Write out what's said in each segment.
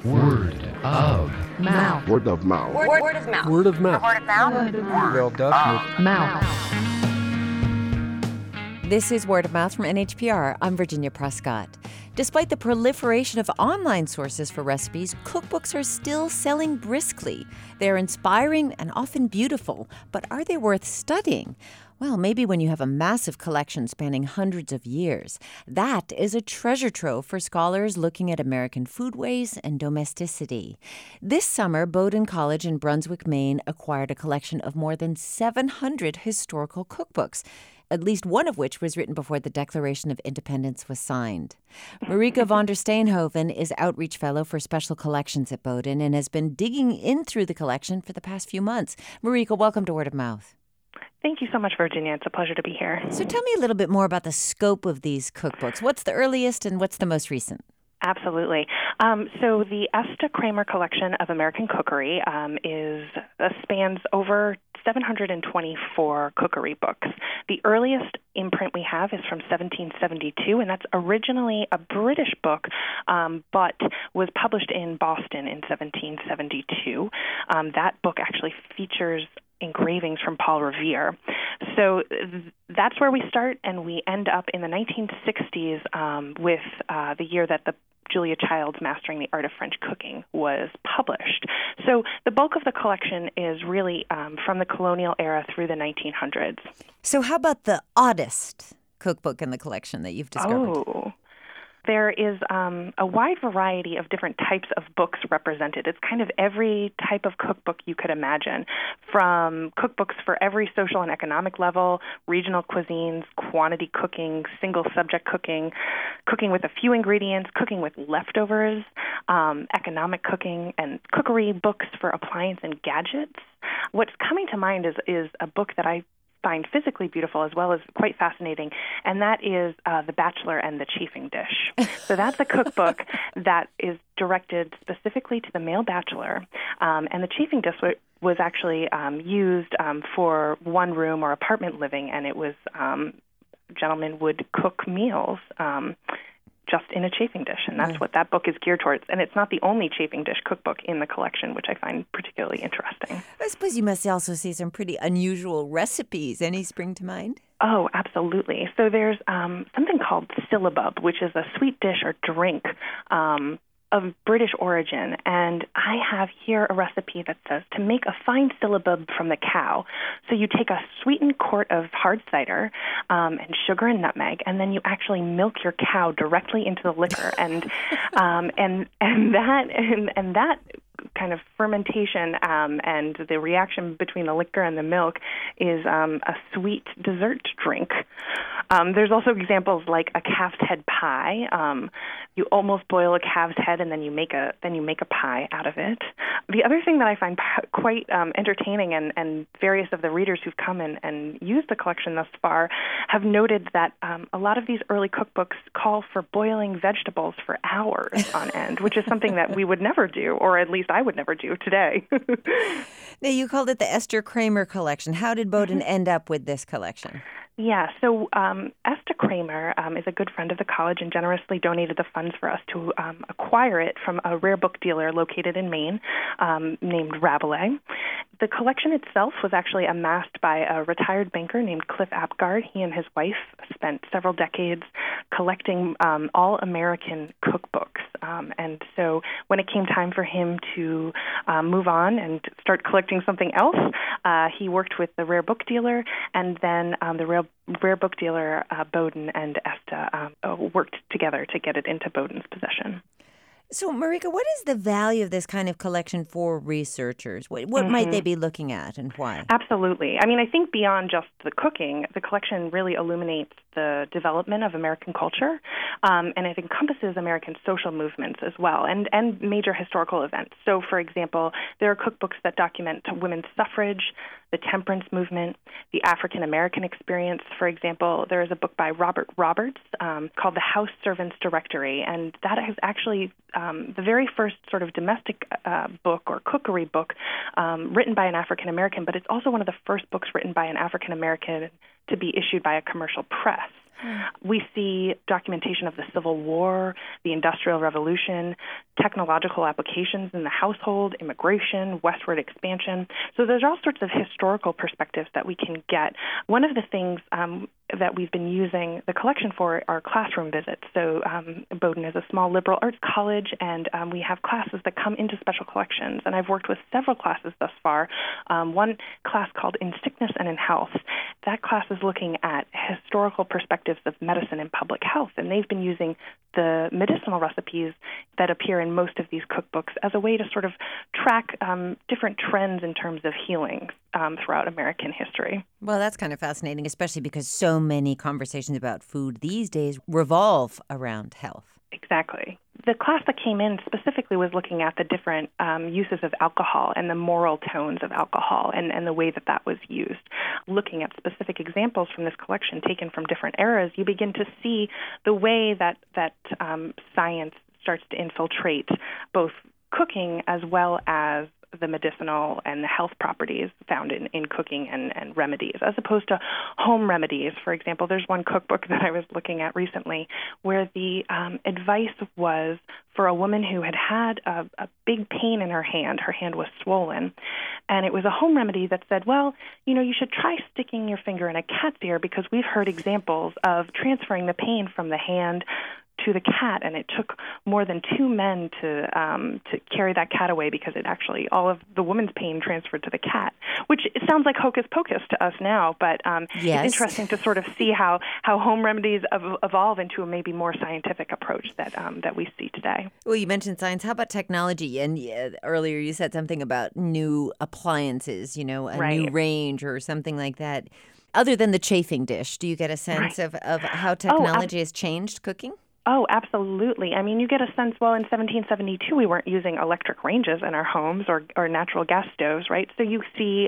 Word of mouth. Word of mouth. Word of mouth. Word of mouth. Word of mouth. Wel dat moet. Mouth. This is Word of Mouth from NHPR. I'm Virginia Prescott. Despite the proliferation of online sources for recipes, cookbooks are still selling briskly. They're inspiring and often beautiful, but are they worth studying? Well, maybe when you have a massive collection spanning hundreds of years. That is a treasure trove for scholars looking at American foodways and domesticity. This summer, Bowdoin College in Brunswick, Maine, acquired a collection of more than 700 historical cookbooks, at least one of which was written before the Declaration of Independence was signed. Marika von der Steenhoven is Outreach Fellow for Special Collections at Bowdoin and has been digging in through the collection for the past few months. Marika, welcome to Word of Mouth. Thank you so much, Virginia. It's a pleasure to be here. So tell me a little bit more about the scope of these cookbooks. What's the earliest and what's the most recent? Absolutely. So the Esta Kramer collection of American cookery spans over 724 cookery books. The earliest imprint we have is from 1772, and that's originally a British book, but was published in Boston in 1772. That book actually features engravings from Paul Revere. So that's where we start, and we end up in the 1960s with the year that the Julia Child's Mastering the Art of French Cooking was published. So the bulk of the collection is really from the colonial era through the 1900s. So how about the oddest cookbook in the collection that you've discovered? Oh, there is a wide variety of different types of books represented. It's kind of every type of cookbook you could imagine, from cookbooks for every social and economic level, regional cuisines, quantity cooking, single subject cooking, cooking with a few ingredients, cooking with leftovers, economic cooking, and cookery books for appliance and gadgets. What's coming to mind is a book that I find physically beautiful as well as quite fascinating, and that is The Bachelor and the Chafing Dish. So that's a cookbook that is directed specifically to the male bachelor, and the chafing dish was actually used for one-room or apartment living, and it was gentlemen would cook meals just in a chafing dish, and that's what that book is geared towards. And it's not the only chafing dish cookbook in the collection, which I find particularly interesting. I suppose you must also see some pretty unusual recipes. Any spring to mind? Oh, absolutely. So there's something called syllabub, which is a sweet dish or drink of British origin, and I have here a recipe that says to make a fine syllabub from the cow. So you take a sweetened quart of hard cider and sugar and nutmeg, and then you actually milk your cow directly into the liquor, and that kind of fermentation and the reaction between the liquor and the milk is a sweet dessert drink. There's also examples like a calf's head pie. You almost boil a calf's head and then you make a pie out of it. The other thing that I find quite entertaining, and various of the readers who've come and used the collection thus far have noted that a lot of these early cookbooks call for boiling vegetables for hours on end, which is something that we would never do, or at least I would never do today. Now, you called it the Esta Kramer collection. How did Bowdoin end up with this collection? Yeah, so Esta Kramer is a good friend of the college and generously donated the funds for us to acquire it from a rare book dealer located in Maine named Rabelais. The collection itself was actually amassed by a retired banker named Cliff Apgard. He and his wife spent several decades collecting all American cookbooks. And so when it came time for him to move on and start collecting something else, he worked with the rare book dealer, and then the rare book dealer, Bowdoin and Esta, worked together to get it into Bowdoin's possession. So, Marika, what is the value of this kind of collection for researchers? What might they be looking at and why? Absolutely. I mean, I think beyond just the cooking, the collection really illuminates the development of American culture, and it encompasses American social movements as well, and major historical events. So, for example, there are cookbooks that document women's suffrage, the temperance movement, the African American experience. For example, there is a book by Robert Roberts called The House Servants Directory, and that is actually the very first sort of domestic book or cookery book written by an African American, but it's also one of the first books written by an African American to be issued by a commercial press. We see documentation of the Civil War, the Industrial Revolution, technological applications in the household, immigration, westward expansion. So there's all sorts of historical perspectives that we can get. One of the things that we've been using the collection for are classroom visits. So Bowdoin is a small liberal arts college, and we have classes that come into special collections. And I've worked with several classes thus far. One class called In Sickness and in Health. That class is looking at historical perspectives of medicine and public health, and they've been using the medicinal recipes that appear in most of these cookbooks as a way to sort of track different trends in terms of healing throughout American history. Well, that's kind of fascinating, especially because so many conversations about food these days revolve around health. Exactly. The class that came in specifically was looking at the different uses of alcohol and the moral tones of alcohol and the way that that was used. Looking at specific examples from this collection taken from different eras, you begin to see the way that science starts to infiltrate both cooking as well as the medicinal and the health properties found in cooking and remedies, as opposed to home remedies. For example, there's one cookbook that I was looking at recently where the advice was for a woman who had a big pain in her hand. Her hand was swollen, and it was a home remedy that said, well, you should try sticking your finger in a cat's ear because we've heard examples of transferring the pain from the hand to the cat, and it took more than 2 men to carry that cat away because it actually, all of the woman's pain transferred to the cat, which it sounds like hocus pocus to us now, but yes. It's interesting to sort of see how home remedies evolve into a maybe more scientific approach that we see today. Well, you mentioned science. How about technology? And earlier you said something about new appliances, Right. new range or something like that. Other than the chafing dish, do you get a sense of how technology has changed cooking? Oh, absolutely. I mean, you get a sense, well, in 1772, we weren't using electric ranges in our homes or natural gas stoves, right? So you see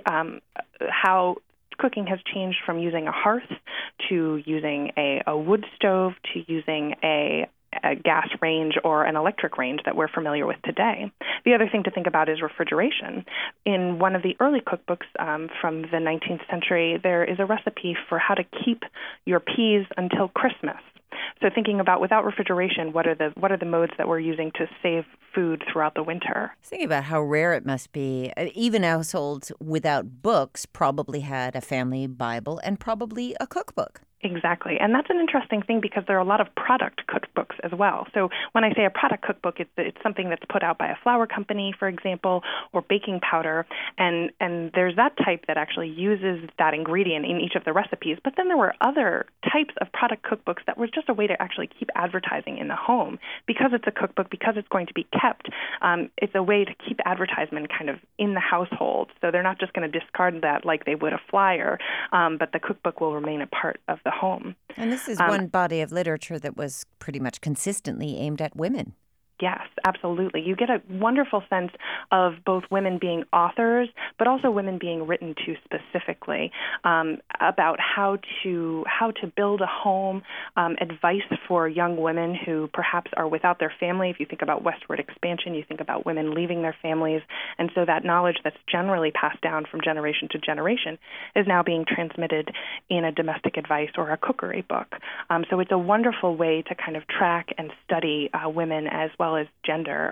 how cooking has changed from using a hearth to using a wood stove to using a gas range or an electric range that we're familiar with today. The other thing to think about is refrigeration. In one of the early cookbooks from the 19th century, there is a recipe for how to keep your peas until Christmas. So thinking about without refrigeration, what are the modes that we're using to save food throughout the winter? Thinking about how rare it must be. Even households without books probably had a family Bible and probably a cookbook. Exactly. And that's an interesting thing because there are a lot of product cookbooks as well. So when I say a product cookbook, it's something that's put out by a flour company, for example, or baking powder. And there's that type that actually uses that ingredient in each of the recipes. But then there were other types of product cookbooks that was just a way to actually keep advertising in the home. Because it's a cookbook, because it's going to be kept, it's a way to keep advertisement kind of in the household. So they're not just going to discard that like they would a flyer, but the cookbook will remain a part of the home. And this is one body of literature that was pretty much consistently aimed at women. Yes, absolutely. You get a wonderful sense of both women being authors, but also women being written to specifically about how to build a home, advice for young women who perhaps are without their family. If you think about westward expansion, you think about women leaving their families. And so that knowledge that's generally passed down from generation to generation is now being transmitted in a domestic advice or a cookery book. So it's a wonderful way to kind of track and study women as well as gender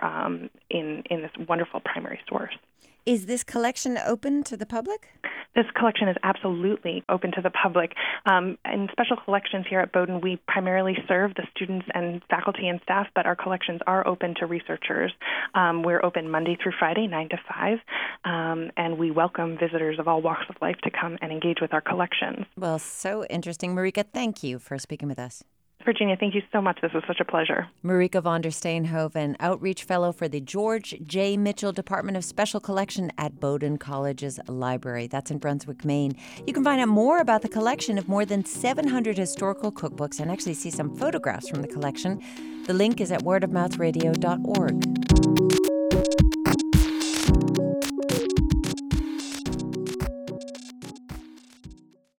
in this wonderful primary source. Is this collection open to the public? This collection is absolutely open to the public. In special collections here at Bowdoin, we primarily serve the students and faculty and staff, but our collections are open to researchers. We're open Monday through Friday, 9 to 5, and we welcome visitors of all walks of life to come and engage with our collections. Well, so interesting. Marika, thank you for speaking with us. Virginia, thank you so much. This was such a pleasure. Marika von der Steenhoven, Outreach Fellow for the George J. Mitchell Department of Special Collection at Bowdoin College's Library. That's in Brunswick, Maine. You can find out more about the collection of more than 700 historical cookbooks and actually see some photographs from the collection. The link is at wordofmouthradio.org.